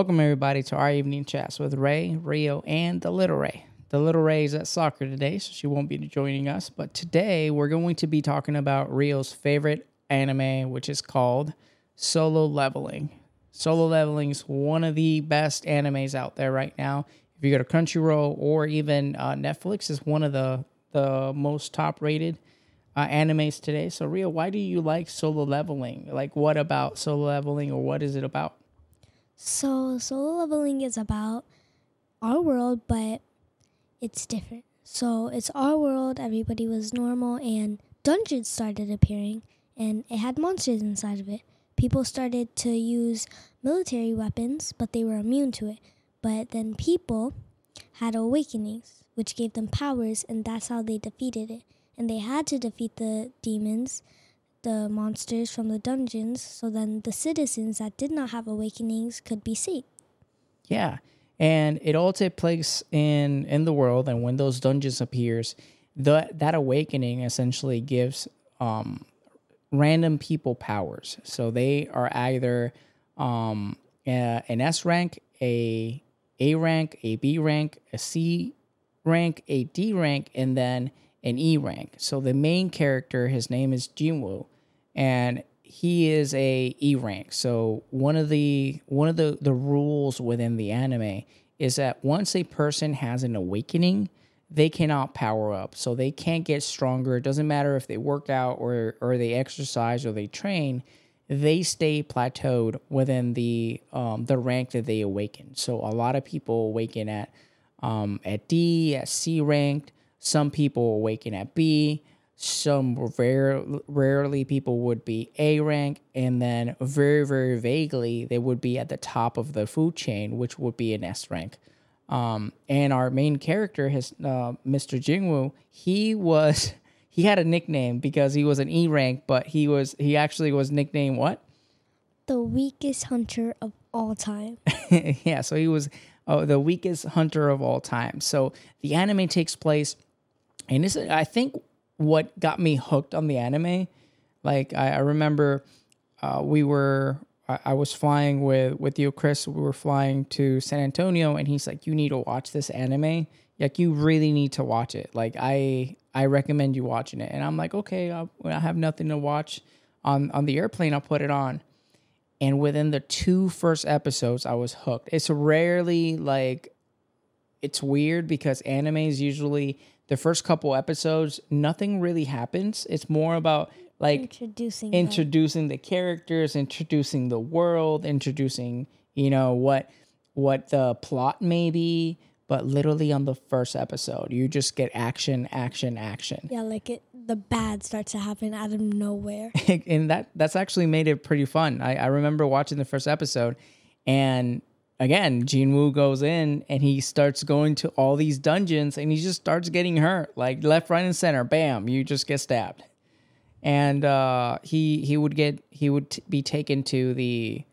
Welcome everybody to our evening chats with Ray, Rio, and the Little Ray. The Little Ray is at soccer today, so she won't be joining us. But today we're going to be talking about Rio's favorite anime, which is called Solo Leveling. Solo Leveling is one of the best animes out there right now. If you go to Crunchyroll or even Netflix, is one of the most top-rated animes today. So Rio, why do you like Solo Leveling? Like, what about Solo Leveling, or what is it about? So, Solo Leveling is about our world, but it's different. So, it's our world, everybody was normal, and dungeons started appearing, and it had monsters inside of it. People started to use military weapons, but they were immune to it. But then people had awakenings, which gave them powers, and that's how they defeated it. And they had to defeat the demons, the monsters from the dungeons, so then the citizens that did not have awakenings could be saved. Yeah, and it all takes place in the world, and when those dungeons appears, that awakening essentially gives random people powers. So they are either an S rank, a rank, a B rank, a C rank, a D rank, and then an E rank. So the main character, his name is Jinwoo, and he is a E rank. So one of the rules within the anime is that once a person has an awakening, they cannot power up. So they can't get stronger. It doesn't matter if they work out or they exercise or they train. They stay plateaued within the rank that they awaken. So a lot of people awaken at D, at C ranked. Some people awaken at B. Some rarely people would be A rank, and then very, very vaguely they would be at the top of the food chain, which would be an S rank. And our main character, Mr. Jinwoo, he had a nickname because he was an E rank, but he actually was nicknamed what? The weakest hunter of all time. Yeah, so he was the weakest hunter of all time. So the anime takes place, and this, I think, what got me hooked on the anime. Like I remember I was flying with you, Chris. We were flying to San Antonio, and he's like, you need to watch this anime. Like, you really need to watch it. Like, I recommend you watching it. And I'm like, okay, I have nothing to watch on the airplane. I'll put it on. And within the two first episodes, I was hooked. It's rarely like, it's weird because animes usually, the first couple episodes, nothing really happens. It's more about like introducing the characters, introducing the world, introducing, what the plot may be. But literally on the first episode, you just get action. Yeah, the bad starts to happen out of nowhere. And that's actually made it pretty fun. I remember watching the first episode, and again, Jinwoo goes in and he starts going to all these dungeons, and he just starts getting hurt, like left, right, and center. Bam, you just get stabbed. And he would be taken to the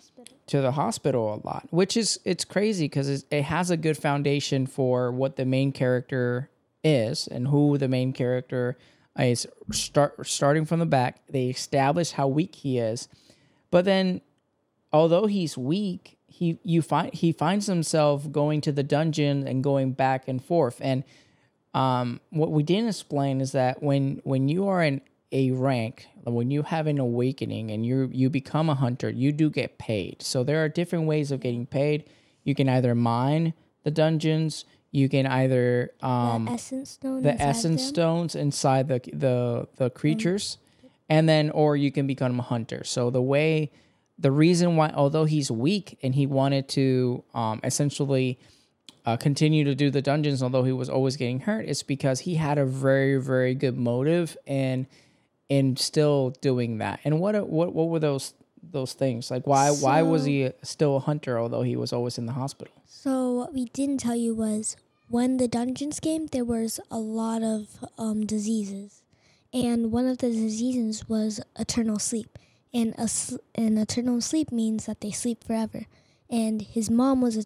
hospital a lot, which it's crazy because it has a good foundation for what the main character is and who the main character is. Starting from the back, they establish how weak he is, but then although he's weak, he finds himself going to the dungeon and going back and forth. And what we didn't explain is that when you are in a rank, when you have an awakening and you become a hunter, you do get paid. So there are different ways of getting paid. You can either mine the dungeons. You can either the essence stones inside the creatures, and then or you can become a hunter. So the reason why, although he's weak and he wanted to essentially continue to do the dungeons, although he was always getting hurt, is because he had a very, very good motive in still doing that. And what were those things? Like why was he still a hunter although he was always in the hospital? So what we didn't tell you was when the dungeons came, there was a lot of diseases, and one of the diseases was eternal sleep. And eternal sleep means that they sleep forever. And his mom was in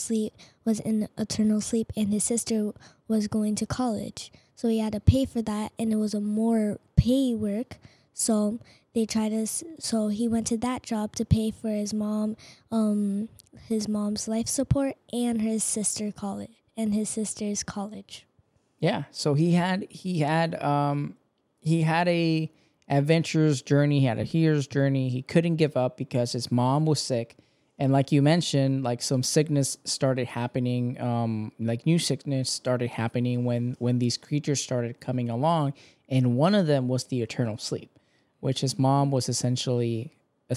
eternal sleep, and his sister was going to college. So he had to pay for that, and it was a more pay work. So he went to that job to pay for his mom his mom's life support and his sister's college. Yeah. So he had a adventurous journey. He had a hero's journey. He couldn't give up because his mom was sick. And like you mentioned, like some sickness started happening, like new sickness started happening when these creatures started coming along. And one of them was the eternal sleep, which his mom was essentially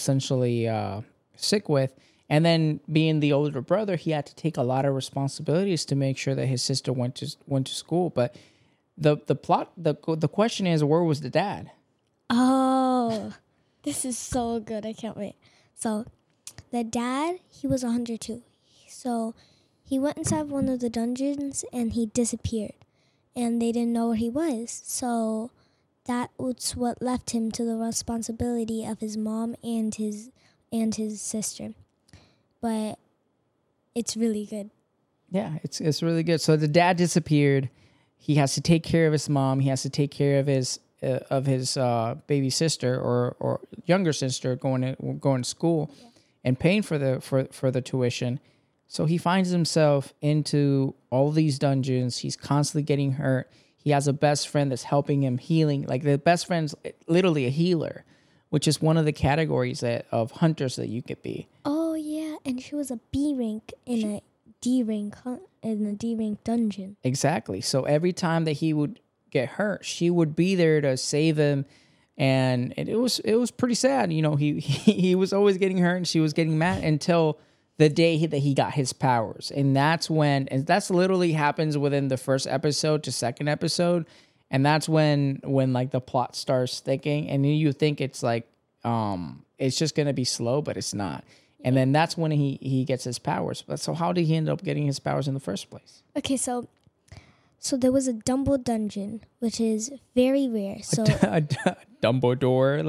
sick with. And then being the older brother, he had to take a lot of responsibilities to make sure that his sister went to school. But the question is, where was the dad? Oh, this is so good. I can't wait. So the dad, he was 102. So he went inside one of the dungeons and he disappeared. And they didn't know where he was. So that was what left him to the responsibility of his mom and his sister. But it's really good. Yeah, it's really good. So the dad disappeared. He has to take care of his mom. He has to take care of his baby sister or younger sister going to school, and paying for the tuition. So he finds himself into all these dungeons. He's constantly getting hurt. He has a best friend that's helping him healing. Like the best friend's literally a healer, which is one of the categories of hunters that you could be. Oh yeah, and she was a B rank in a D rank dungeon. Exactly. So every time that he would get hurt, she would be there to save him, and it was pretty sad. You know, he was always getting hurt, and she was getting mad until the day that he got his powers, and that's literally happens within the first episode to second episode, and that's when like the plot starts thinking, and you think it's like it's just gonna be slow, but it's not. And then that's when he gets his powers. But so how did he end up getting his powers in the first place? Okay, so there was a Dumbo dungeon, which is very rare. So a Dumbledore.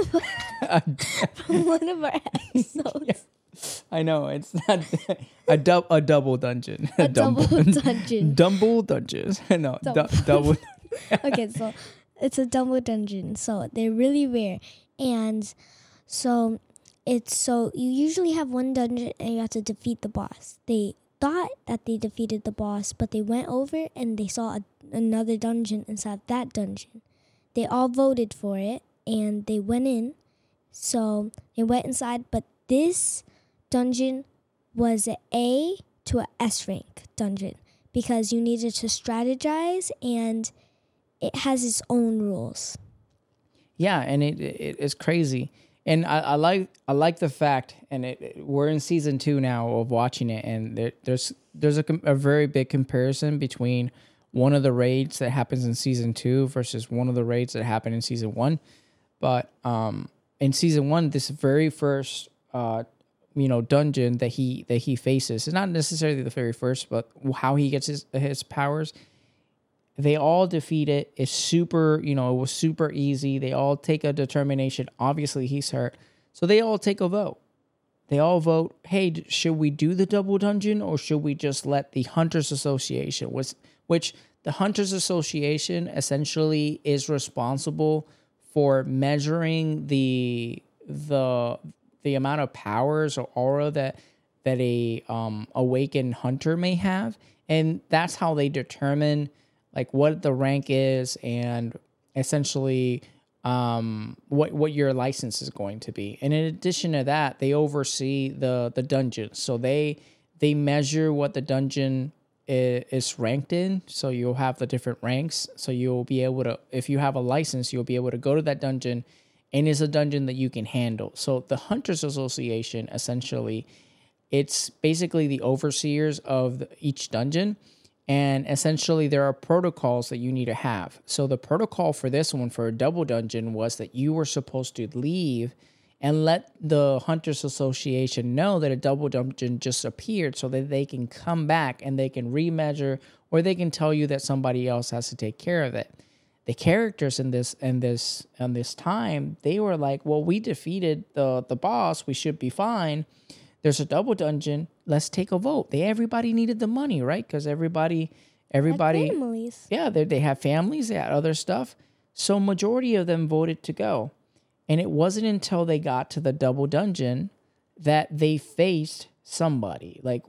from one of our episodes. Yeah. I know it's not a double dungeon. A double dungeon. Dumble dungeons. No, double. Okay, so it's a Dumbo dungeon. So they're really rare, and so you usually have one dungeon and you have to defeat the boss. They thought that they defeated the boss, but they went over and they saw another dungeon inside that dungeon. They all voted for it and they went in. So they went inside, but this dungeon was an A to a S rank dungeon because you needed to strategize and it has its own rules. Yeah, and it is crazy. And I like the fact, and we're in season 2 now of watching it, and there's a very big comparison between one of the raids that happens in season 2 versus one of the raids that happened in season 1. But in season 1, this very first dungeon that he faces is not necessarily the very first, but how he gets his powers. They all defeat it. It's super, it was super easy. They all take a determination. Obviously, he's hurt. So they all take a vote. They all vote, hey, should we do the double dungeon or should we just let the Hunters Association, which the Hunters Association essentially is responsible for measuring the amount of powers or aura that a awakened hunter may have. And that's how they determine like what the rank is and essentially what your license is going to be. And in addition to that, they oversee the dungeons. So they measure what the dungeon is ranked in. So you'll have the different ranks. So you'll be able to, if you have a license, you'll be able to go to that dungeon, and it's a dungeon that you can handle. So the Hunters Association, essentially, it's basically the overseers of each dungeon. And essentially, there are protocols that you need to have. So the protocol for this one, for a double dungeon, was that you were supposed to leave and let the Hunters Association know that a double dungeon just appeared so that they can come back and they can remeasure, or they can tell you that somebody else has to take care of it. The characters in this time, they were like, well, we defeated the boss. We should be fine. There's a double dungeon. Let's take a vote. Everybody needed the money, right? Because everybody, families. Yeah, they have families. They had other stuff. So majority of them voted to go, and it wasn't until they got to the double dungeon that they faced somebody. Like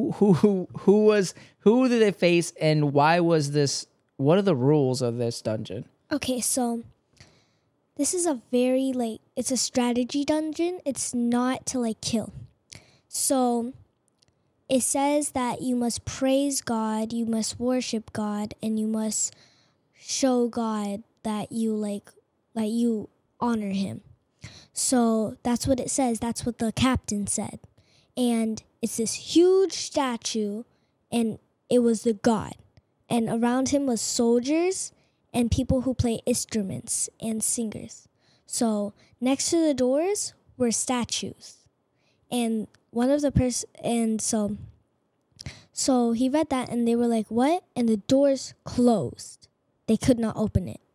who did they face, and why was this? What are the rules of this dungeon? Okay, so this is a very it's a strategy dungeon. It's not to kill. So it says that you must praise God, you must worship God, and you must show God that you you honor him. So that's what it says. That's what the captain said. And it's this huge statue, and it was the god. And around him was soldiers and people who play instruments and singers. So next to the doors were statues. And one of the so he read that, and they were like, what? And the doors closed. They could not open it.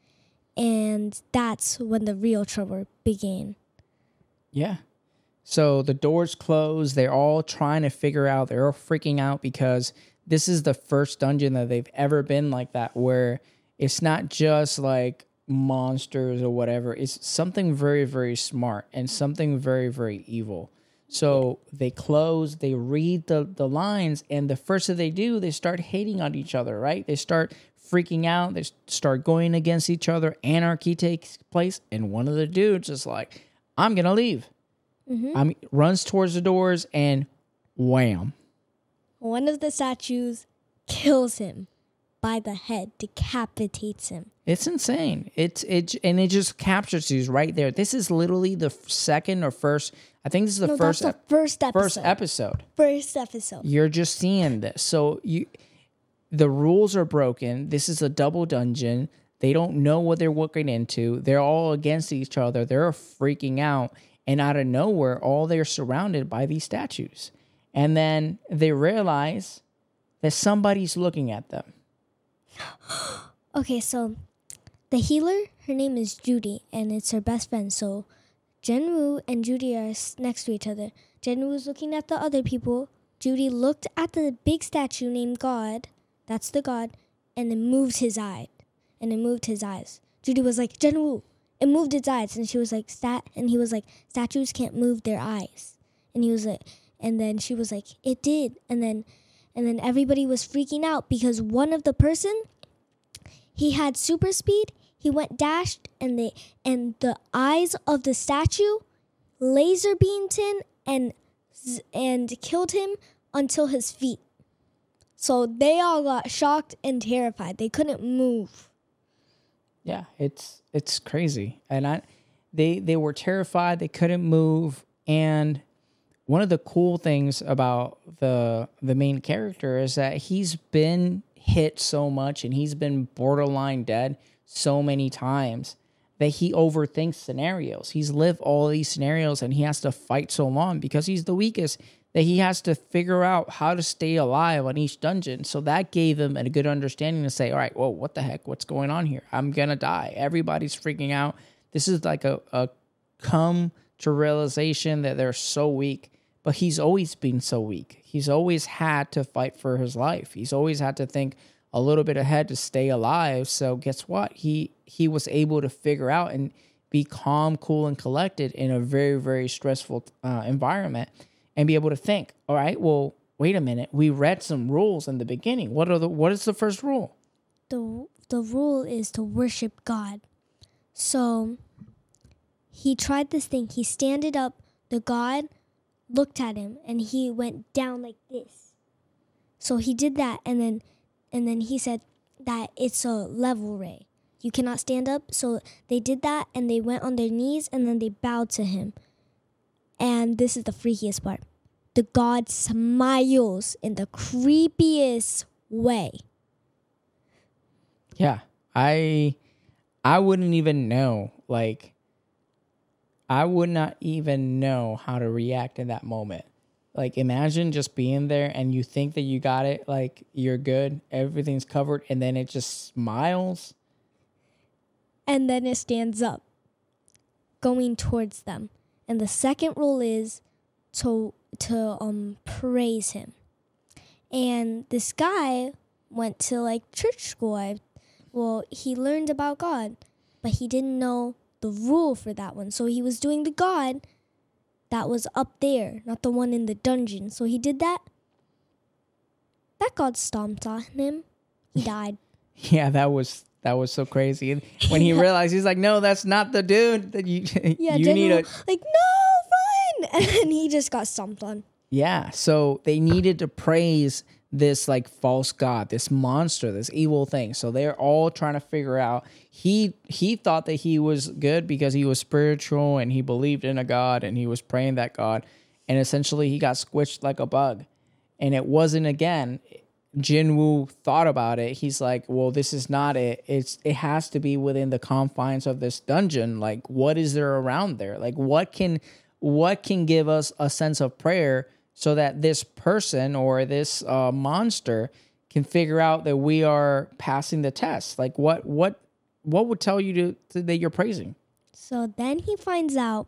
And that's when the real trouble began. Yeah. So the doors closed. They're all trying to figure out. They're all freaking out because this is the first dungeon that they've ever been like that, where it's not just like monsters or whatever. It's something very, very smart and something very, very evil. So they close, they read the lines, and the first that they do, they start hating on each other, right? They start freaking out. They start going against each other. Anarchy takes place, and one of the dudes is like, I'm going to leave. Runs towards the doors, and wham. One of the statues kills him by the head, decapitates him. It's insane. And it just captures you right there. This is literally the second or first. I think this is the first episode. First episode. You're just seeing this. So the rules are broken. This is a double dungeon. They don't know what they're walking into. They're all against each other. They're freaking out. And out of nowhere, they're surrounded by these statues. And then they realize that somebody's looking at them. Okay, so the healer, her name is Judy, and it's her best friend. So Jinwoo and Judy are next to each other. Jinwoo was looking at the other people. Judy looked at the big statue named God. That's the God. And then moved his eye. And it moved his eyes. Judy was like, Jinwoo. It moved its eyes. And she was like, he was like, statues can't move their eyes. And he was like, and then she was like, it did. And then everybody was freaking out because one of the person, he had super speed. He went dashed, and the eyes of the statue laser beamed him and killed him until his feet. So they all got shocked and terrified. They couldn't move. Yeah, it's crazy. And they were terrified. They couldn't move. And one of the cool things about the main character is that he's been hit so much and he's been borderline dead so many times that he overthinks scenarios. He's lived all these scenarios, and he has to fight so long because he's the weakest that he has to figure out how to stay alive on each dungeon. So that gave him a good understanding to say, all right, well, what the heck? What's going on here? I'm going to die. Everybody's freaking out. This is like a come to realization that they're so weak, but he's always been so weak. He's always had to fight for his life. He's always had to think a little bit ahead to stay alive. So guess what? He was able to figure out and be calm, cool, and collected in a very, very stressful environment, and be able to think, all right, well, wait a minute. We read some rules in the beginning. What is the first rule? The rule is to worship God. So he tried this thing. He standed up. The God looked at him, and he went down like this. So he did that, and then he said that it's a level ray. You cannot stand up. So they did that, and they went on their knees, and then they bowed to him. And this is the freakiest part. The God smiles in the creepiest way. Yeah, I wouldn't even know. Like, I would not even know how to react in that moment. Like, imagine just being there and you think that you got it, like you're good, everything's covered, and then it just smiles. And then it stands up, going towards them. And the second rule is to praise him. And this guy went to church school. He learned about God, but he didn't know the rule for that one. So he was doing the God, that was up there, not the one in the dungeon. So he did that. That god stomped on him. He died. Yeah, that was so crazy. And when he realized, he's like, "No, that's not the dude that you Yeah, you need a." like, no, run! And then he just got stomped on. Yeah, so they needed to praise this like false god, this monster, this evil thing. So they're all trying to figure out. He thought that he was good because he was spiritual and he believed in a god and he was praying that god, and essentially he got squished like a bug. And it wasn't, again, Jinwoo thought about it. He's like, well, this is not it. It has to be within the confines of this dungeon. Like, what is there around there? Like, what can give us a sense of prayer so that this person or this monster can figure out that we are passing the test? Like, what would tell you that you're praising? So then he finds out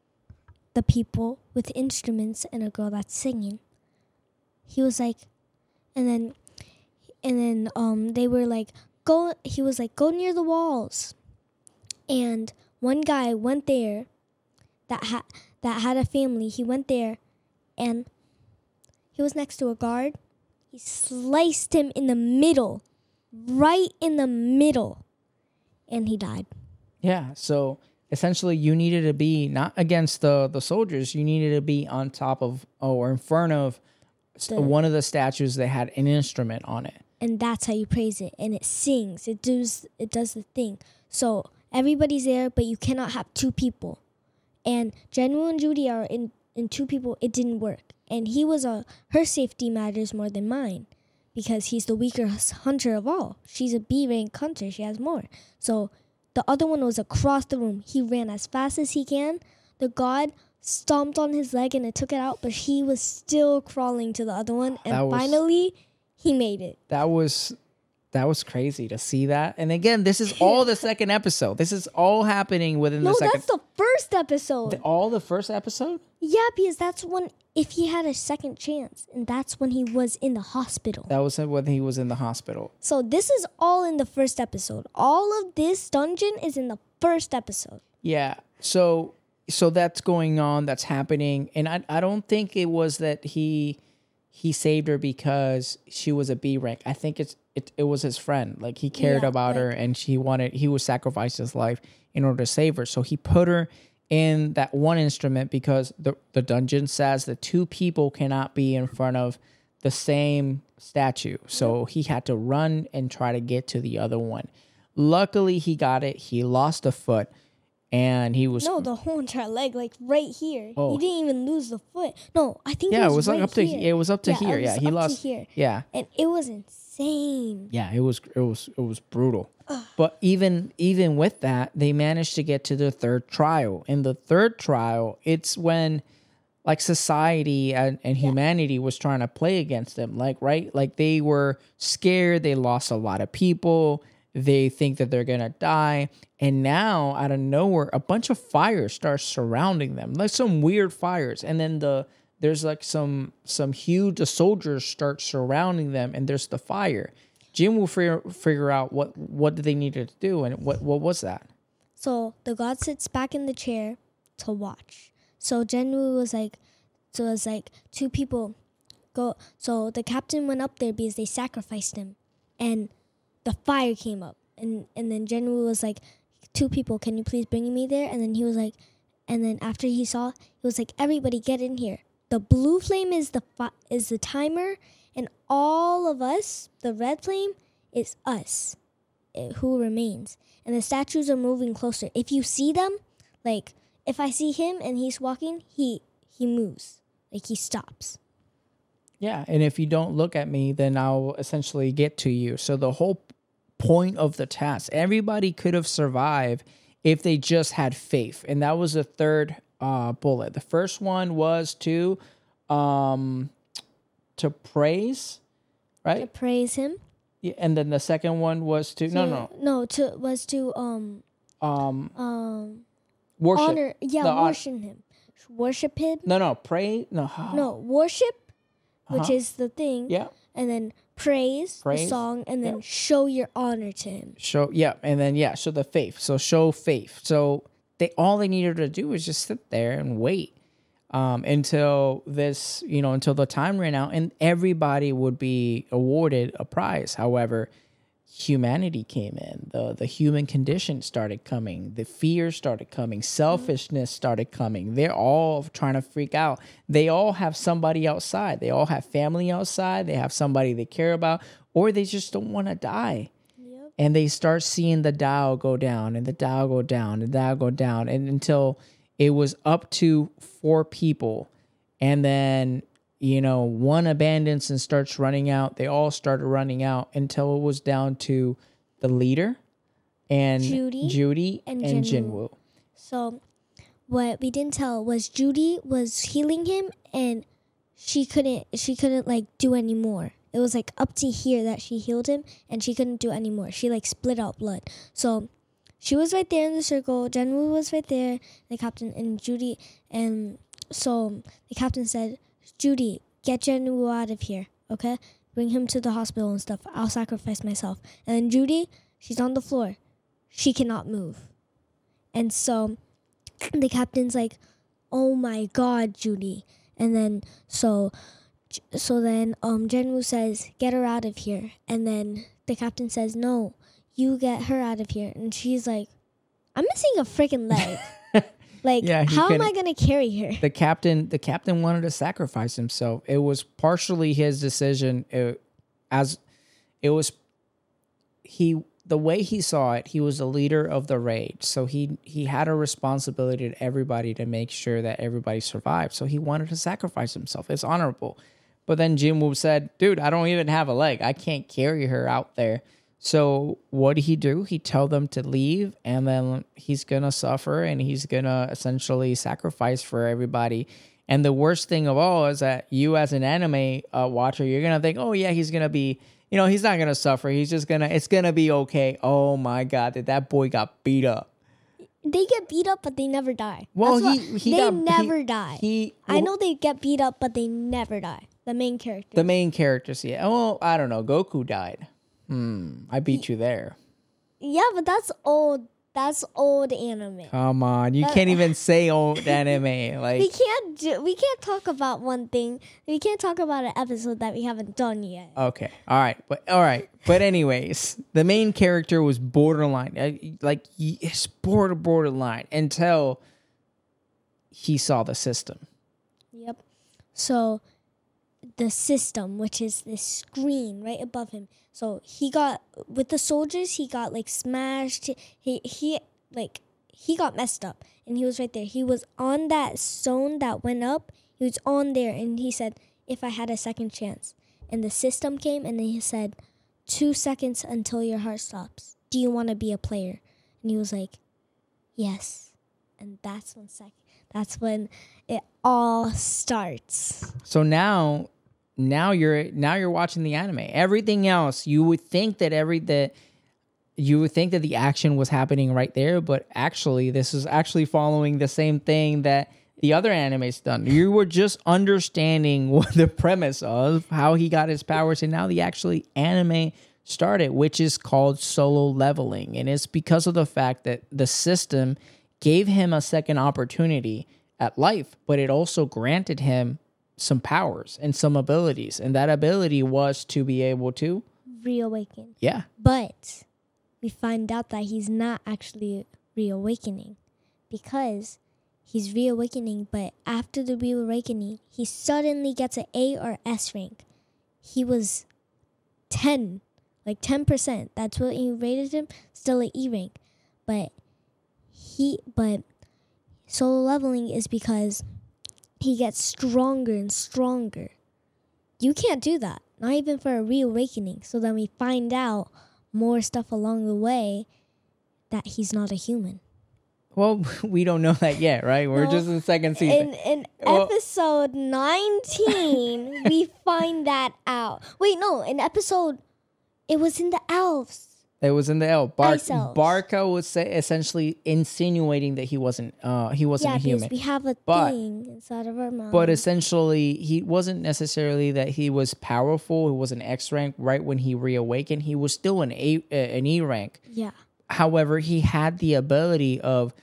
the people with instruments and a girl that's singing. He was like, and then they were like, go. He was like, go near the walls. And one guy went there, that had a family. He went there, and he was next to a guard. He sliced him in the middle, right in the middle, and he died. Yeah. So essentially, you needed to be not against the soldiers. You needed to be on top of or in front of one of the statues that had an instrument on it. And that's how you praise it. And it sings. It does the thing. So everybody's there, but you cannot have two people. And Jinwoo and Judy are in two people. It didn't work. And her safety matters more than mine, because he's the weaker hunter of all. She's a B rank hunter. She has more. So the other one was across the room. He ran as fast as he can. The god stomped on his leg and it took it out, but he was still crawling to the other one, and finally he made it. That was crazy to see that. And again, this is all the second episode. This is all happening within the second. No, that's the first episode. All the first episode? Yeah, because that's when, if he had a second chance, and that's when he was in the hospital. That was when he was in the hospital. So this is all in the first episode. All of this dungeon is in the first episode. Yeah. So that's going on, that's happening. And I don't think it was that he saved her because she was a B rank. I think it was his friend. Like, he cared about her, and he would sacrifice his life in order to save her. So he put her in that one instrument because the dungeon says that two people cannot be in front of the same statue. So he had to run and try to get to the other one. Luckily, he got it. He lost a foot. And he was the whole entire leg, like right here. Oh. He didn't even lose the foot. No, I think it was right like up to here. it was up to here. Yeah, he lost here. Yeah, and it was insane. Yeah, it was brutal. But even with that, they managed to get to the third trial. In the third trial, it's when like society and humanity was trying to play against them. Like, right? Like, they were scared. They lost a lot of people. They think that they're going to die. And now, out of nowhere, a bunch of fires start surrounding them. Like some weird fires. And then there's like some huge soldiers start surrounding them. And there's the fire. Jim will figure out what they needed to do. And what was that? So the god sits back in the chair to watch. So Jinwoo was like, two people go. So the captain went up there because they sacrificed him. And the fire came up, and then Jinwoo was like, two people, can you please bring me there? And then he was like, and then after he saw, he was like, everybody get in here. The blue flame is the timer, and all of us, the red flame, is us, who remains. And the statues are moving closer. If you see them, like, if I see him and he's walking, he moves, like he stops. Yeah, and if you don't look at me, then I'll essentially get to you. So the whole point of the task, everybody could have survived if they just had faith. And that was the third bullet. The first one was to praise, right? To praise him. Yeah, and then the second one was to worship. Honor, worship him. Worship him. Pray. Worship, which is the thing. Yeah. And then praise, the song, and then show your honor to him. Show the faith. So show faith. So all they needed to do was just sit there and wait. until this, until the time ran out, and everybody would be awarded a prize. However, humanity came in. The human condition started coming. The fear started coming. Selfishness started coming. They're all trying to freak out. They all have somebody outside. They all have family outside. They have somebody they care about, or they just don't want to die. Yep. And they start seeing the dial go down and the dial go down and the dial go down, and until it was up to 4 people. And then one abandons and starts running out. They all started running out until it was down to the leader and Judy and Jinwoo. So what we didn't tell was Judy was healing him, and she couldn't like do any more. It was like up to here that she healed him, and she couldn't do any more. She like split out blood. So she was right there in the circle. Jinwoo was right there, the captain, and Judy. And so the captain said, Judy, get Jinwoo out of here, okay? Bring him to the hospital and stuff. I'll sacrifice myself. And then Judy, she's on the floor. She cannot move. And so the captain's like, oh my God, Judy. And then so then Jinwoo says, get her out of here. And then the captain says, no, you get her out of here. And she's like, I'm missing a freaking leg. Like, how am I going to carry her? The captain wanted to sacrifice himself. It was partially his decision. The way he saw it, he was the leader of the raid. So he had a responsibility to everybody to make sure that everybody survived. So he wanted to sacrifice himself. It's honorable. But then Jinwoo said, dude, I don't even have a leg. I can't carry her out there. So what did he do? He told them to leave, and then he's going to suffer, and he's going to essentially sacrifice for everybody. And the worst thing of all is that you as an anime watcher, you're going to think, oh yeah, he's going to be, he's not going to suffer. He's just it's going to be okay. Oh my God, that boy got beat up. They get beat up, but they never die. Well, they never die. I know they get beat up, but they never die. The main characters. The main characters, yeah. Oh, I don't know. Goku died. I beat you there. Yeah, but that's old. That's old anime. Come on, you can't even say old anime. Like we can't talk about one thing. We can't talk about an episode that we haven't done yet. Okay, all right. But anyways, the main character was borderline. It's borderline until he saw the system. Yep. So the system, which is this screen right above him. So he got, with the soldiers, he got like smashed. He got messed up, and he was right there. He was on that zone that went up. He was on there, and he said, if I had a second chance. And the system came, and then he said, 2 seconds until your heart stops. Do you want to be a player? And he was like, yes. And that's when it all starts. So now you're watching the anime. Everything else, you would think that the action was happening right there, but actually this is actually following the same thing that the other anime's done. You were just understanding what the premise of how he got his powers, and now the actually anime started, which is called Solo Leveling. And it's because of the fact that the system gave him a second opportunity at life, but it also granted him some powers and some abilities, and that ability was to be able to reawaken. Yeah. But we find out that he's not actually reawakening, because he's reawakening, but after the reawakening, he suddenly gets an A or S rank. He was 10, like 10%. That's what he rated him, still an E rank. But solo leveling is because he gets stronger and stronger. You can't do that, not even for a reawakening. So then we find out more stuff along the way that he's not a human. Well, we don't know that yet, right? We're just in the second season. In episode 19, we find that out. Wait, no, it was in the elves. It was in the elf. Ice elves. Barca was essentially insinuating that he wasn't a human. Because we have a thing inside of our mind. But essentially, he wasn't necessarily that he was powerful. He was an X rank right when he reawakened. He was still an E rank. Yeah. However, he had the ability of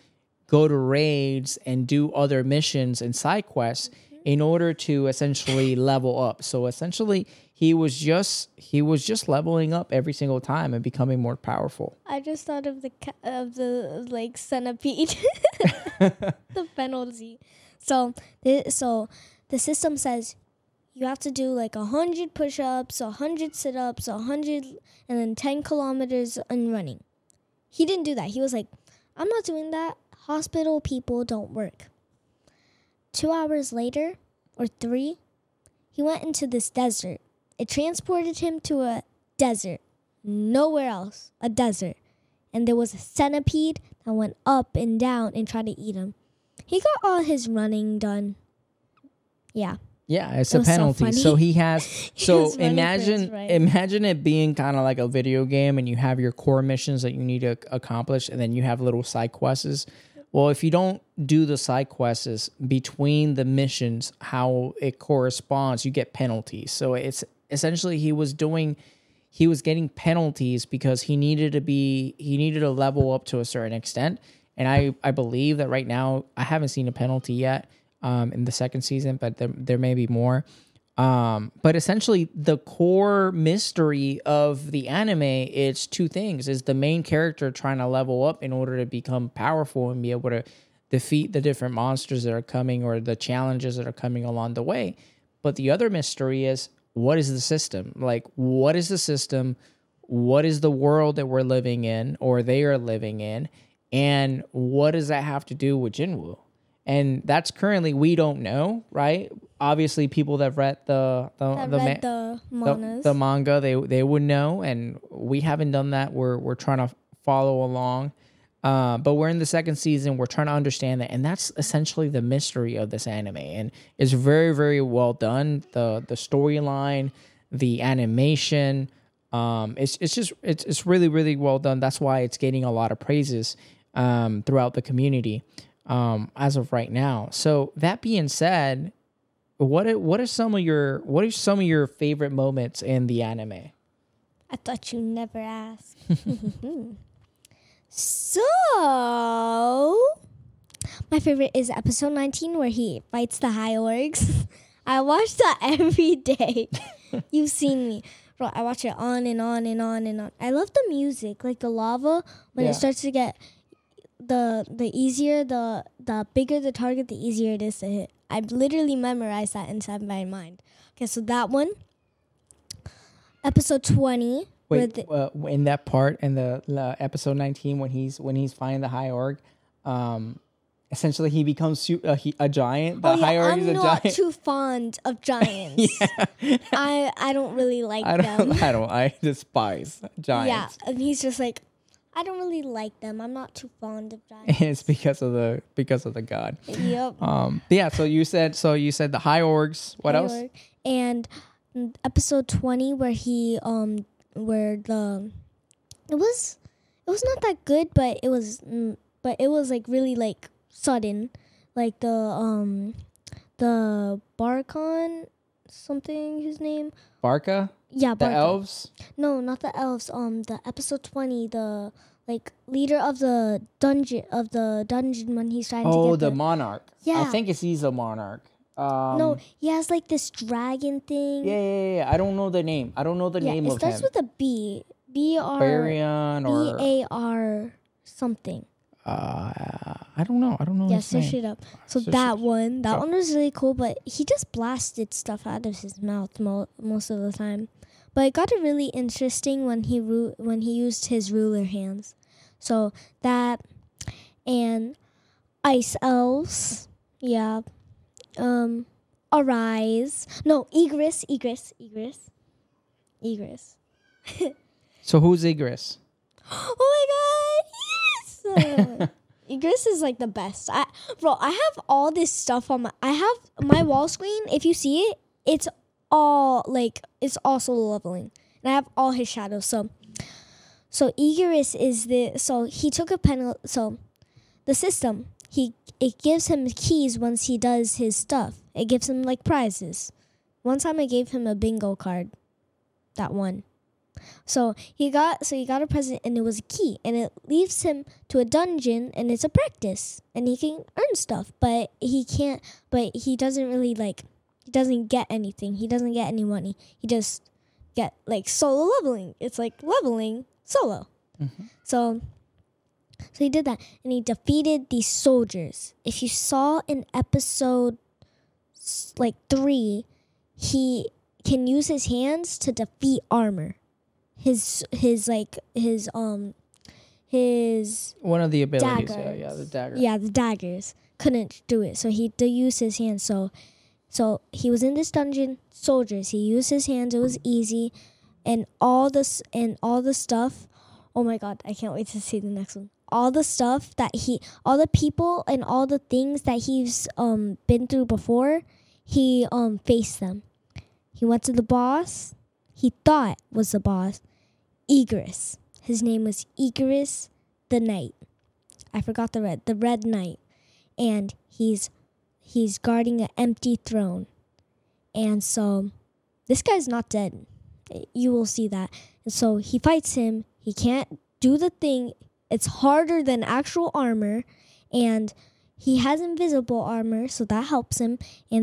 go to raids and do other missions and side quests in order to essentially level up. So essentially, he was just leveling up every single time and becoming more powerful. I just thought of the like centipede, the penalty. So the system says you have to do like 100 push-ups, 100 sit-ups, 100, and then 10 kilometers in running. He didn't do that. He was like, I'm not doing that. Hospital people don't work. 2 hours later, or 3, he went into this desert. It transported him to a desert. Nowhere else. A desert. And there was a centipede that went up and down and tried to eat him. He got all his running done. Yeah. Yeah, it's a penalty. So he has. So imagine it being kind of like a video game, and you have your core missions that you need to accomplish, and then you have little side quests. Well, if you don't do the side quests between the missions, how it corresponds, you get penalties. So it's essentially he was getting penalties because he needed to level up to a certain extent. And I believe that right now I haven't seen a penalty yet. In the second season, but there may be more. But essentially, the core mystery of the anime is two things: is the main character trying to level up in order to become powerful and be able to defeat the different monsters that are coming or the challenges that are coming along the way. But the other mystery is, what is the system? Like, what is the system? What is the world that we're living in or they are living in? And what does that have to do with Jinwoo? And that's currently, we don't know, right? Obviously, people that read the manga, they would know, and we haven't done that. We're trying to follow along, but we're in the second season. We're trying to understand that, and that's essentially the mystery of this anime. And it's very, very well done. The storyline, the animation, it's really, really well done. That's why it's getting a lot of praises throughout the community. As of right now. So that being said, what are some of your favorite moments in the anime? I thought you never asked. So my favorite is episode 19 where he fights the high orcs. I watch that every day. You've seen me. Bro, I watch it on and on and on and on. I love the music, like the lava when it starts to get the easier the bigger the target, the easier it is to hit. I've literally memorized that inside my mind. Okay, so that one, episode 20. Wait, in that part in the episode 19 when he's fighting the high orc, essentially he becomes a giant. The high orc is a giant. I'm not too fond of giants. I don't really like them. I despise giants. Yeah, and he's just like, I don't really like them. I'm not too fond of giants. It's because of the god. Yep. Yeah. So you said the high orcs. What else? And episode 20 where he it was not that good, but it was like really like sudden, like the Barkon something his name. Barca? Yeah, the elves? No, not the elves. The episode 20, the like leader of the dungeon when he's trying to get the monarch. Yeah. I think he's a monarch. No, he has like this dragon thing. Yeah. I don't know the name. Name of him. It starts with a B. B-R... Barion or... B-A-R something. I don't know. Yeah, search it up. So that one was really cool, but he just blasted stuff out of his mouth most of the time. But it got really interesting when he used his ruler hands. So that and ice elves, yeah. Arise. No, Igris. So who's Igris? Oh my god, yes! Igris is like the best. I have all this stuff on I have my wall screen. If you see it, it's all solo leveling, and I have all his shadows. So Igris is he took a penalty. So the system it gives him keys once he does his stuff. It gives him like prizes. One time I gave him a bingo card, that one. So he got a present, and it was a key, and it leads him to a dungeon, and it's a practice, and he can earn stuff, but he can't. But he doesn't really like. He doesn't get anything. He doesn't get any money. He just get like solo leveling. It's like leveling solo. So he did that, and he defeated these soldiers. If you saw in episode like 3, he can use his hands to defeat armor. His one of the abilities. daggers. Yeah, the dagger. Yeah, the daggers couldn't do it, so he did use his hands. So he was in this dungeon, soldiers. He used his hands. It was easy, and all the stuff. Oh my God, I can't wait to see the next one. All the stuff all the people and all the things that he's been through before, he faced them. He went to the boss. He thought was the boss, Egress. His name was Egress the Knight. I forgot the red knight, and he's guarding an empty throne. And so this guy's not dead. You will see that. And so he fights him. He can't do the thing. It's harder than actual armor, and he has invisible armor, so that helps him.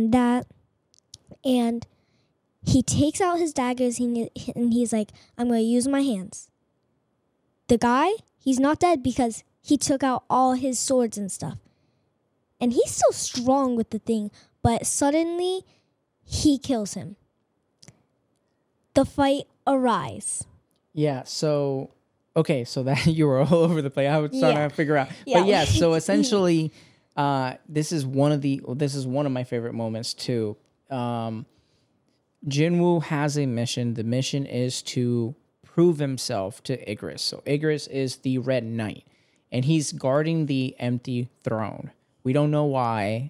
And he takes out his daggers, and he's like, I'm going to use my hands. The guy, he's not dead because he took out all his swords and stuff. And he's still strong with the thing, but suddenly he kills him. The fight arises. Yeah, so okay, so that you were all over the place. I was trying to figure out. Yeah. But yeah, so essentially this is one of my favorite moments too. Jinwoo has a mission. The mission is to prove himself to Egress. So Egress is the Red Knight, and he's guarding the empty throne. We don't know why.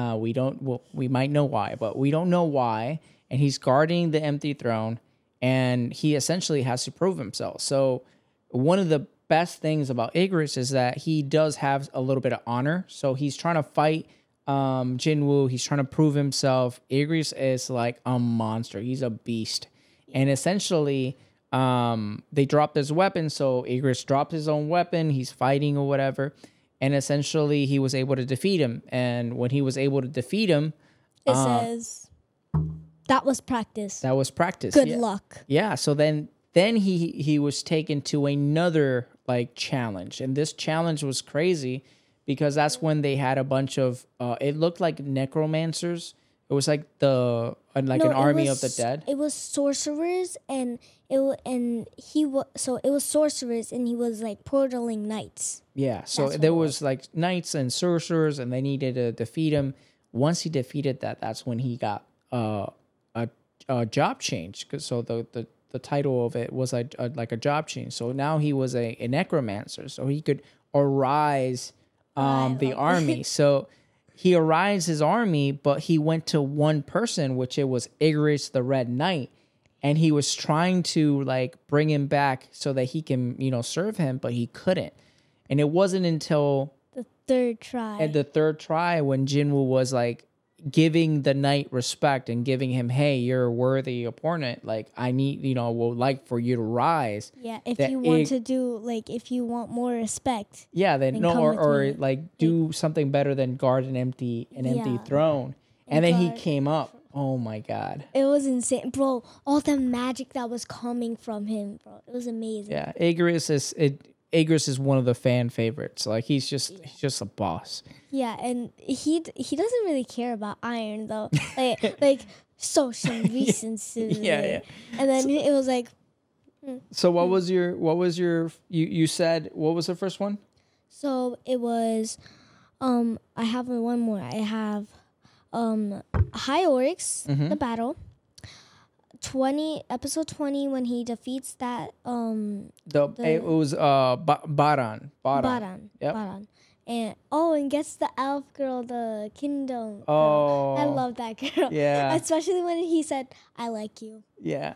We might know why, but we don't know why. And he's guarding the empty throne, and he essentially has to prove himself. So one of the best things about Egress is that he does have a little bit of honor. So he's trying to fight Jinwoo. He's trying to prove himself. Egress is like a monster. He's a beast. And essentially, they dropped his weapon. So Egress dropped his own weapon. He's fighting or whatever. And essentially, he was able to defeat him. And when he was able to defeat him, It says, that was practice. that was practice. Good Yeah. luck. Yeah. So then he was taken to another like challenge, and this challenge was crazy because that's when they had a bunch of it looked like necromancers. It was like an army of the dead. It was sorcerers, and it was sorcerers, and he was like portaling knights. Yeah. So That's what there it was like knights and sorcerers, and they needed to defeat him. Once he defeated that's when he got a job change. So the title of it was like a job change. So now he was a necromancer, so he could arise the army. So he arised his army, but he went to one person, which it was Egress the Red Knight, and he was trying to like bring him back so that he can serve him, but he couldn't. And it wasn't until The third try. at the third try when Jinwoo was like giving the knight respect and giving him, hey, you're a worthy opponent. Like I need, would like for you to rise. Yeah, if that you want to do if you want more respect. Yeah, then Then no, come with or me. like do something better than guard an empty Yeah. throne. And then he guard- came up. Oh my God. It was insane, bro. All the magic that was coming from him, bro. It was amazing. Yeah, Egress is one of the fan favorites. Like he's just a boss. Yeah, and he doesn't really care about iron though. like social recency. Yeah. And then it was like, So what was your you said what was the first one? so it was, I have one more. I have, High Oryx, the battle. Episode 20 when he defeats that It was Baran. Baran. Yep. Baran. And gets the elf girl the kingdom. Oh. I love that girl. Yeah. Especially when he said, I like you. Yeah.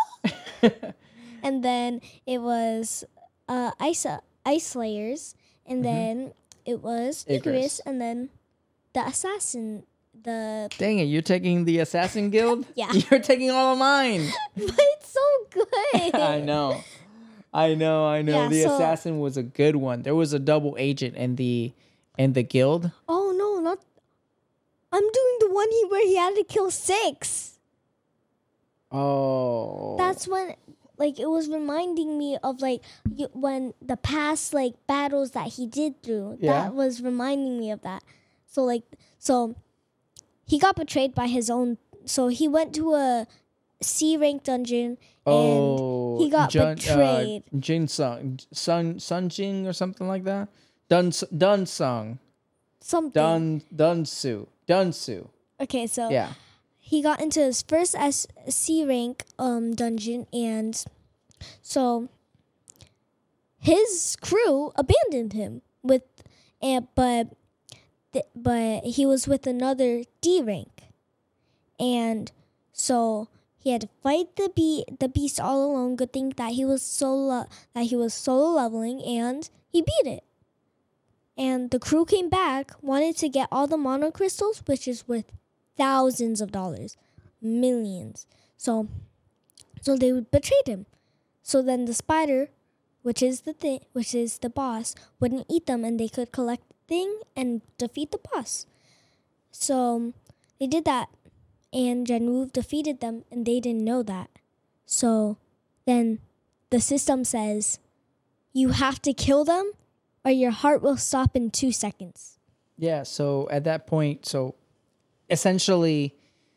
And then it was Ice Slayers. And then it was Icarus. Icarus. And then the assassin, the Dang it, you're taking the Assassin Guild? Yeah. You're taking all of mine. but it's so good. I know. Yeah, the so- Assassin was a good one. There was a double agent in the guild. Oh no, not. I'm doing the one where he had to kill 6. Oh. That's when, like, it was reminding me of like when the past like battles that he did through. Yeah. That was reminding me of that. So he got betrayed by his own. So he went to a C rank dungeon and he got betrayed. Jin Sun Jing or something like that. Dun Sung. Something. Dunsu. Okay, so Yeah. he got into his first C rank dungeon, and so his crew abandoned him but he was with another D rank, and so he had to fight the beast all alone. Good thing that he was solo leveling, and he beat it. And the crew came back, wanted to get all the mono crystals, which is worth thousands of dollars, millions. So they betrayed him. So then the spider, which is the boss, wouldn't eat them, and they could collect the thing and defeat the boss. So they did that, and Jinwoo defeated them, and they didn't know that. So then the system says, you have to kill them, or your heart will stop in 2 seconds. Yeah, so at that point, essentially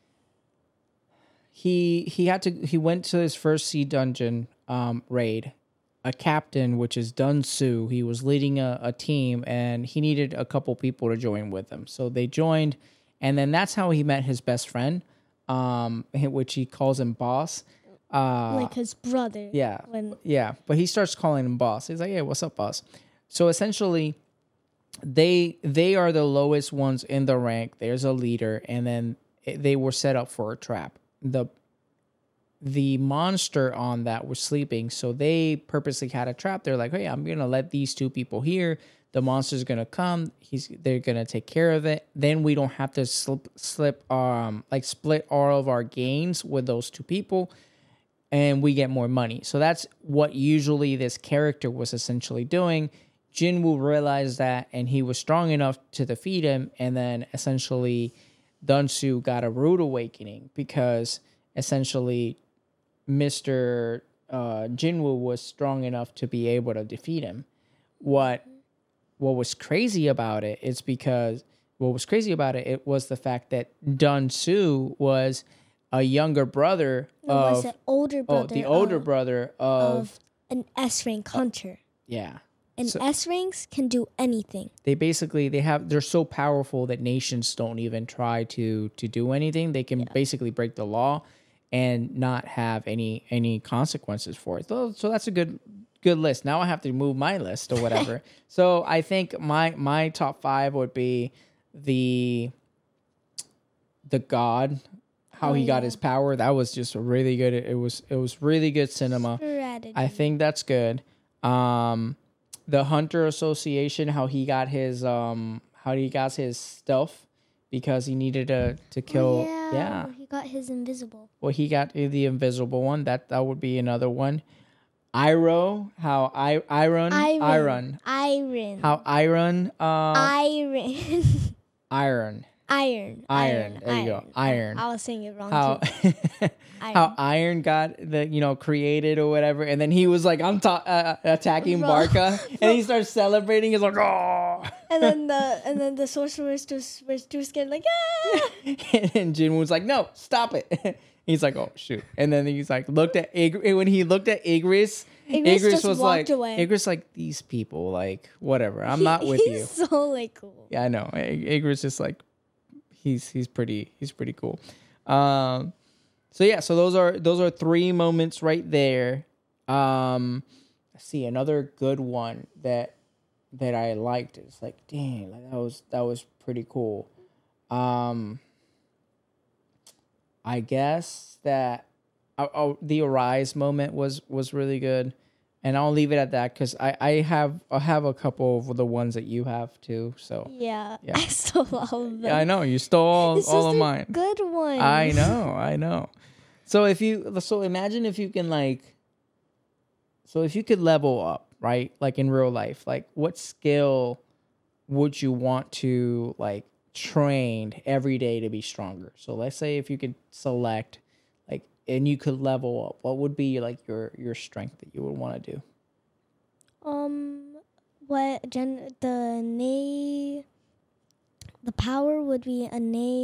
he went to his first sea dungeon raid. A captain, which is Dunsu, he was leading a team, and he needed a couple people to join with him. So they joined, and then that's how he met his best friend, which he calls him Boss. Like his brother. Yeah. But he starts calling him Boss. He's like, hey, what's up, Boss? So essentially, they are the lowest ones in the rank. There's a leader, and then they were set up for a trap. The monster on that was sleeping, so they purposely had a trap. They're like, hey, I'm gonna let these 2 people here. The monster's gonna come. They're gonna take care of it. Then we don't have to split all of our gains with those 2 people, and we get more money. So that's what usually this character was essentially doing. Jinwoo realized that, and he was strong enough to defeat him, and then essentially Dunsu got a rude awakening because essentially Mr. Jinwoo was strong enough to be able to defeat him. What was crazy about it is because it was the fact that Dunsu was a younger brother was an older brother. The older brother of an S rank hunter. Yeah. And S ranks can do anything. They're so powerful that nations don't even try to do anything. They can basically break the law and not have any consequences for it. So that's a good list. Now I have to move my list or whatever. So I think my top 5 would be the god, how he got his power. That was just really good. It was really good cinema. Strategy. I think that's good. The Hunter Association, how he got his stealth because he needed to kill. He got his invisible. Well, he got the invisible one. That would be another one. Iron. How Iron. There you go. Iron. I was saying it wrong too. How Iron got created or whatever, and then he was like, I'm attacking Barca, and he starts celebrating. He's like, oh. And then the sorcerers were too scared, like, ah. And Jin was like, no, stop it. He's like, oh shoot. And then he's like, when he looked at Igris was like, away. Igris like, these people, like, whatever. I'm not with you. He's so like cool. Yeah, I know. Igris just like, he's pretty cool. So those are 3 moments right there. Let's see, another good one that I liked. It's like, dang, like that was pretty cool. I guess that the Arise moment was really good. And I'll leave it at that because I have a couple of the ones that you have too. So Yeah, Yeah. I stole all of them. yeah, I know you stole It's all just of the mine. good ones. I know. So imagine if you can if you could level up, right? Like in real life, like what skill would you want to like train every day to be stronger? So let's say if you could select like and you could level up, what would be like your strength that you would want to do? The power would be a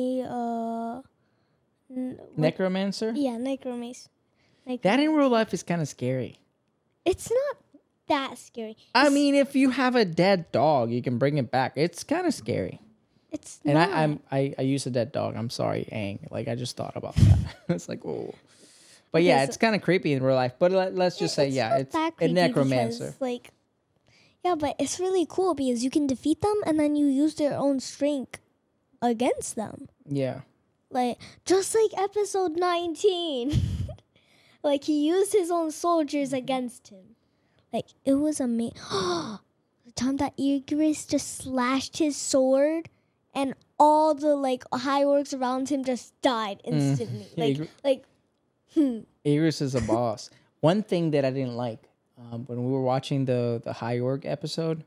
Necromancer? Yeah, necromancer. That in real life is kind of scary. It's not that scary. I mean, if you have a dead dog, you can bring it back. It's kind of scary. It's And not. I use a dead dog. I'm sorry, Aang. Like I just thought about that. It's like, oh. But yeah, it's kind of creepy in real life. But let's just say, yeah, not it's that a creepy necromancer. because, yeah, but it's really cool because you can defeat them and then you use their own strength against them. Yeah. Like, just like episode 19. Like, he used his own soldiers against him. Like, it was amazing. The time that Igris just slashed his sword and all the, high orcs around him just died instantly. Igris is a boss. One thing that I didn't like when we were watching the High Orc episode,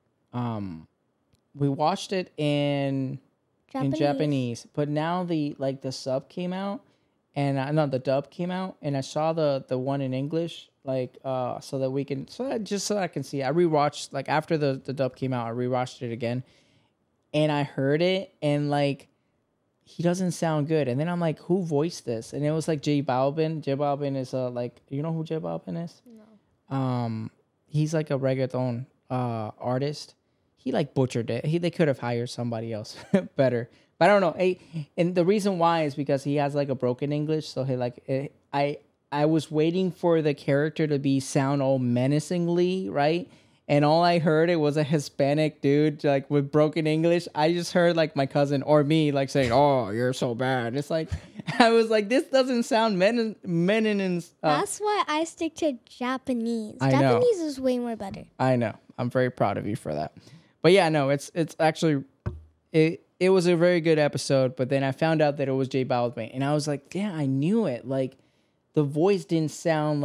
we watched it in Japanese, but now the sub came out, and the dub came out, and I saw the one in English, so I can see. I rewatched after the dub came out, I rewatched it again, and I heard it, and he doesn't sound good, and then I'm like, who voiced this? And it was J Balvin. J Balvin is you know who J Balvin is? No. He's a reggaeton artist. He butchered it. They could have hired somebody else better. But I don't know. And the reason why is because he has a broken English. So I was waiting for the character to sound all menacingly, right? And all I heard it was a Hispanic dude with broken English. I just heard my cousin or me saying, "Oh, you're so bad." It's I was this doesn't sound menacing. That's why I stick to Japanese. I know. Japanese is way more better. I know. I'm very proud of you for that. But yeah, no, it's actually it was a very good episode. But then I found out that it was J Balvin, and I was like, yeah, I knew it. The voice didn't sound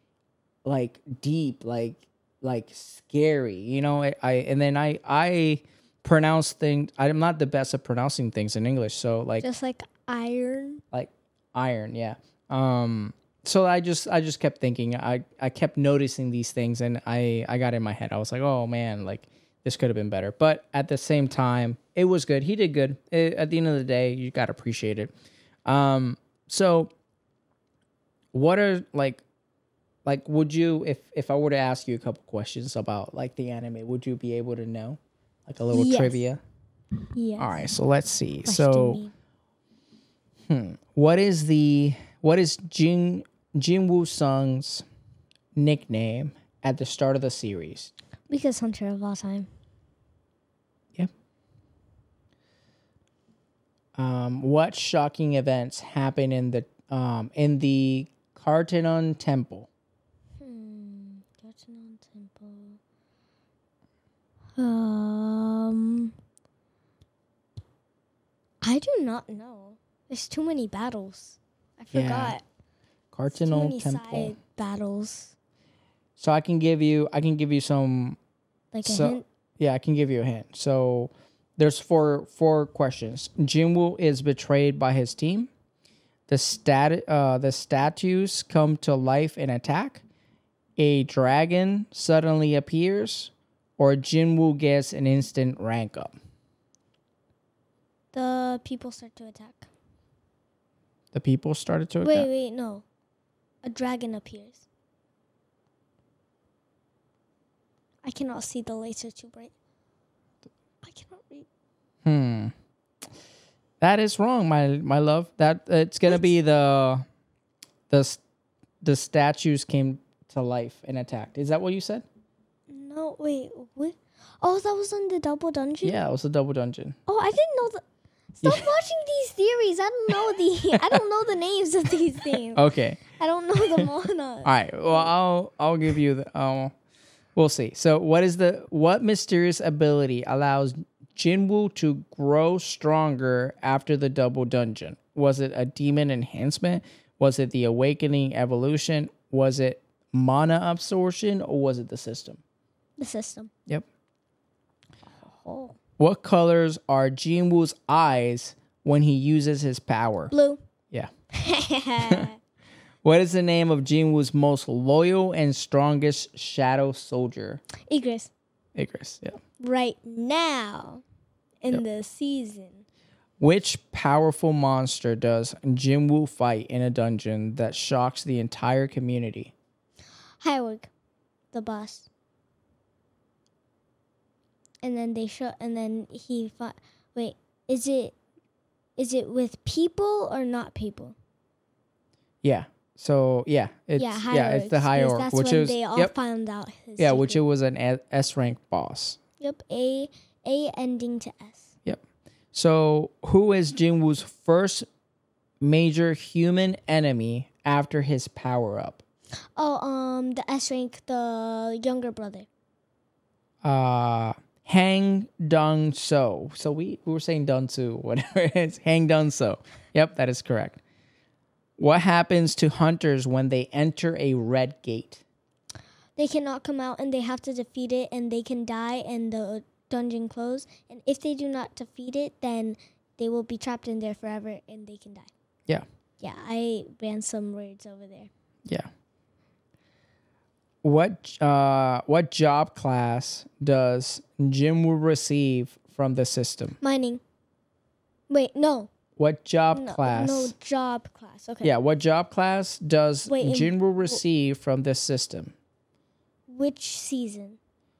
deep, scary, you know. I pronounce things. I'm not the best at pronouncing things in English, so just iron. Iron, yeah. So I just kept thinking. I kept noticing these things, and I got in my head. I was like, oh man, this could have been better. But at the same time, it was good. He did good. At the end of the day, you gotta appreciate it. So what are would you, if I were to ask you a couple questions about the anime, would you be able to know a little trivia? Yes. All right, so let's see. Question me. What is Jin Woo Sung's nickname at the start of the series? Because Hunter of all time. Yeah. What shocking events happen in the Kartanon Temple? Kartanon Temple. I do not know. There's too many battles. I forgot. Kartanon Temple. Side battles. So I can give you some A hint? Yeah, I can give you a hint. So there's four questions. Jinwoo is betrayed by his team. The statues come to life and attack. A dragon suddenly appears, or Jinwoo gets an instant rank up. The people start to attack. The people started to attack. Wait, no. A dragon appears. I cannot see, the lights are too bright. I cannot read. That is wrong, my love. That it's gonna be the statues came to life and attacked. Is that what you said? No, wait, what? Oh, that was on the double dungeon? Yeah, it was a double dungeon. Oh, I didn't know that. Stop watching these theories. I don't know the names of these things. Okay. I don't know the mana. All right. Well, I'll give you the. We'll see. So, what mysterious ability allows Jinwoo to grow stronger after the double dungeon? Was it a demon enhancement? Was it the awakening evolution? Was it mana absorption, or was it the system? The system. Yep. Oh. What colors are Jinwoo's eyes when he uses his power? Blue. Yeah. What is the name of Jinwoo's most loyal and strongest shadow soldier? Igris. Igris, yeah. Right now in the season. Which powerful monster does Jinwoo fight in a dungeon that shocks the entire community? Highwig, the boss. And then he fought. Wait, is it with people or not people? Yeah. So it's it's the high orc, that's which when is they all found out his yeah, secret. which it was an S rank boss. Yep, A ending to S. Yep. So who is Jinwoo's first major human enemy after his power up? Oh, the S rank, the younger brother. Hang Dong So. So we were saying Dunsu, whatever it is. Hang Dong So. Yep, that is correct. What happens to hunters when they enter a red gate? They cannot come out and they have to defeat it, and they can die and the dungeon close. And if they do not defeat it, then they will be trapped in there forever and they can die. Yeah. Yeah, I ran some words over there. Yeah. What job class does Jinwoo receive from the system? Mining. Wait, no. What job class? No job class. Okay. Yeah, what job class does Jinwoo receive from this system? Which season?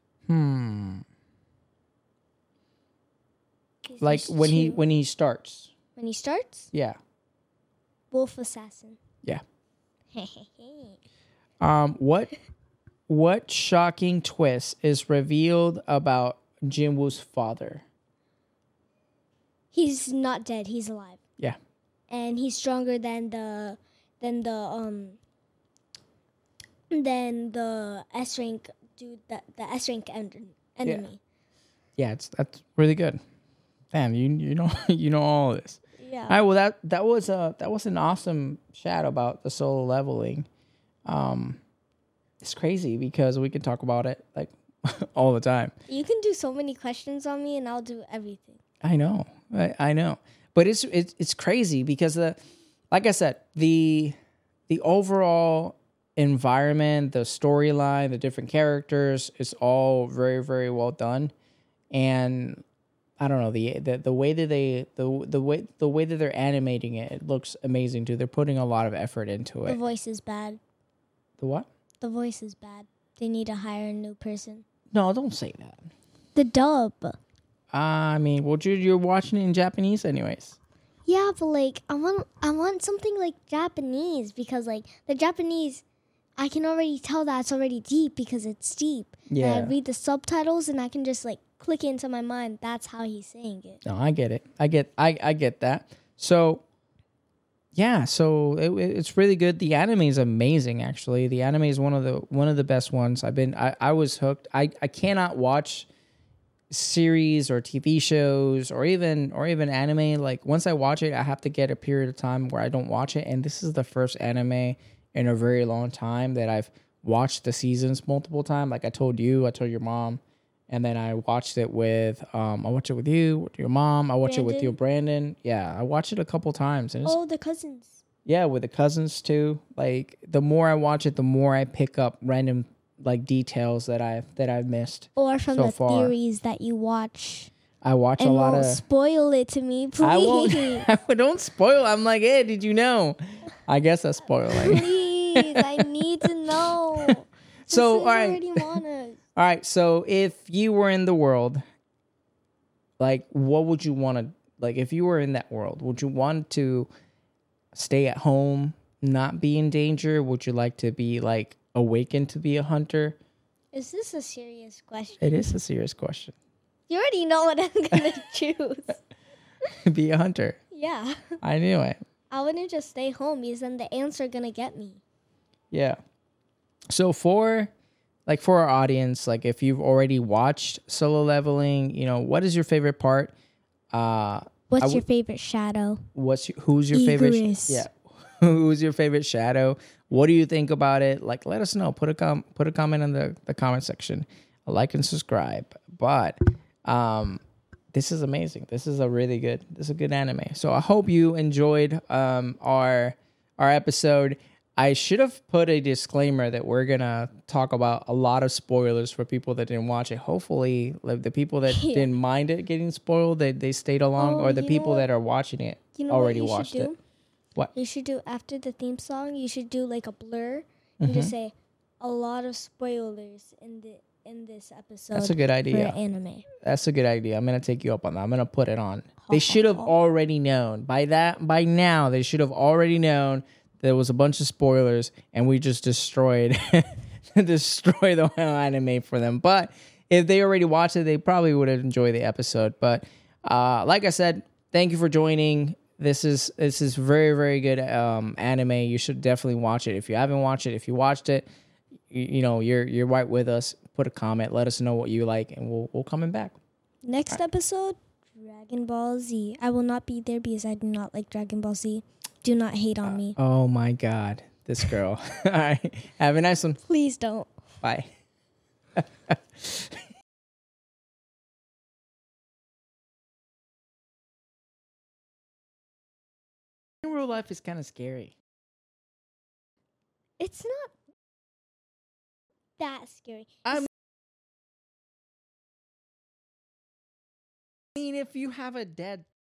Like when he starts. When he starts? Yeah. Wolf Assassin. Yeah. What shocking twist is revealed about Jinwoo's father? He's not dead. He's alive. Yeah. And he's stronger than the S rank dude, the S rank enemy. Yeah, that's really good. Damn, you know you know all of this. Yeah. All right, well that was an awesome chat about the solo leveling. It's crazy because we can talk about it like all the time. You can do so many questions on me, and I'll do everything. I know, but it's crazy because like I said, the overall environment, the storyline, the different characters is all very, very well done, and I don't know the way that the way that they're animating it, it looks amazing too. They're putting a lot of effort into it. The voice is bad. The what? The voice is bad. They need to hire a new person. No, don't say that. The dub. I mean, well, you're watching it in Japanese anyways. Yeah, but like I want something like Japanese, because like the Japanese, I can already tell that it's already deep because it's deep. Yeah. And I read the subtitles and I can just like click into my mind. That's how he's saying it. No, I get it. I get that. So, yeah. So it's really good. The anime is amazing. Actually, the anime is one of the best ones. I was hooked. I cannot watch series or TV shows or even anime. Like once I watch it, I have to get a period of time where I don't watch it. And this is the first anime in a very long time that I've watched the seasons multiple times. Like I told your mom, and then I watched it with I watched it with you, with your mom. I watched it with you, Brandon. Yeah, I watched it a couple times. And the cousins. Yeah, with the cousins too. Like the more I watch it, the more I pick up random like details that I've missed. Or from so the far. Theories that you watch. I watch and a lot won't of. Spoil it to me, please. I won't. Don't spoil. I'm like, hey, did you know? I guess that's spoiling. Please, I need to know. So all right. All right. So if you were in the world, like, what would you want to like? If you were in that world, would you want to stay at home, not be in danger? Would you like to be like awakened to be a hunter? Is this a serious question? It is a serious question. You already know what I'm gonna choose. Be a hunter. Yeah. I knew it. I wouldn't just stay home because then the ants are gonna get me. Yeah. So for our audience, like if you've already watched Solo Leveling, what is your favorite part? What's your favorite shadow? Who's your favorite? Igris. Yeah. Who's your favorite shadow? What do you think about it? Like, let us know. Put a comment in the comment section. Like and subscribe. But this is amazing. This is a good anime. So I hope you enjoyed our episode. I should have put a disclaimer that we're gonna talk about a lot of spoilers for people that didn't watch it. Hopefully, like the people that didn't mind it getting spoiled, they stayed along, or the people that are watching it already watched it. What you should do after the theme song? You should do like a blur and just say a lot of spoilers in this episode. That's a good idea. For anime. That's a good idea. I'm gonna take you up on that. I'm gonna put it on. They should have already known by now. They should have already known there was a bunch of spoilers, and we just destroy the whole anime for them. But if they already watched it, they probably would have enjoyed the episode. But like I said, thank you for joining. This is very, very good anime. You should definitely watch it. If you haven't watched it, if you watched it, you're right with us. Put a comment. Let us know what you like, and we'll coming back. Next episode, Dragon Ball Z. I will not be there because I do not like Dragon Ball Z. Do not hate on me. Oh my God, this girl. All right, have a nice one. Please don't. Bye. Real life is kind of scary. It's not that scary. I mean, if you have a dead